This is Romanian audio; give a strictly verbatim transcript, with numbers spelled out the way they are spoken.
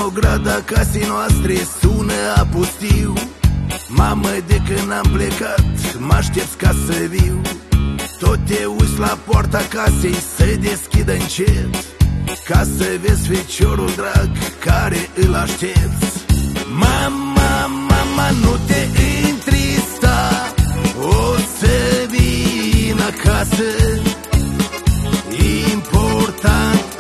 ograda casei noastre sună apustiu. Mamă, de când am plecat, mă aștepți ca să viu. Tot te uiți la poarta casei să deschidă încet, ca să vezi feciorul drag care îl aștepți. Mama, mama, nu te întrista, o să vin acasă. Important